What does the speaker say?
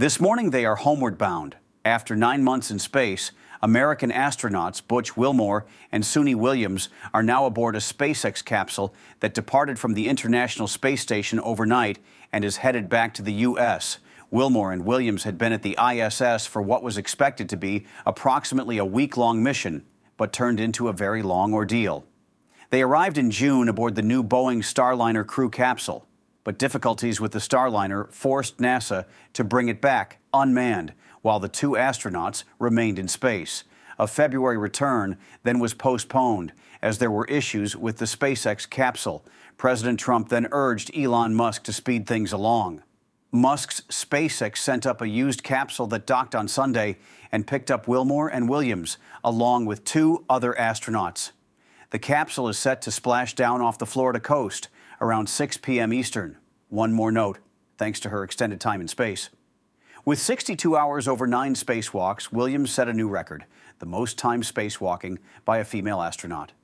This morning, they are homeward bound. After 9 months in space, American astronauts Butch Wilmore and Suni Williams are now aboard a SpaceX capsule that departed from the International Space Station overnight and is headed back to the U.S. Wilmore and Williams had been at the ISS for what was expected to be approximately a week-long mission, but turned into a very long ordeal. They arrived in June aboard the new Boeing Starliner crew capsule, but difficulties with the Starliner forced NASA to bring it back unmanned while the two astronauts remained in space. A February return then was postponed as there were issues with the SpaceX capsule. President Trump then urged Elon Musk to speed things along. Musk's SpaceX sent up a used capsule that docked on Sunday and picked up Wilmore and Williams, along with two other astronauts. The capsule is set to splash down off the Florida coast around 6 p.m. Eastern. One more note, thanks to her extended time in space. With 62 hours over 9 spacewalks, Williams set a new record, the most time spacewalking by a female astronaut.